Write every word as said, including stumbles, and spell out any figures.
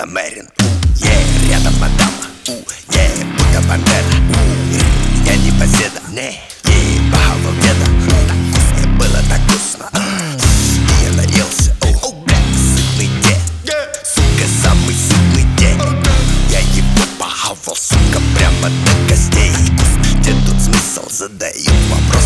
Мэрин, е, рядом мадама, е, будто бандера, я не поседа, не, ей по голове, да. Так вкусно было, так вкусно, и я наелся, о, бля, сытный день, сука, самый сытный день. Я его похавал, сука, прямо до костей. Где тут смысл, задают вопрос.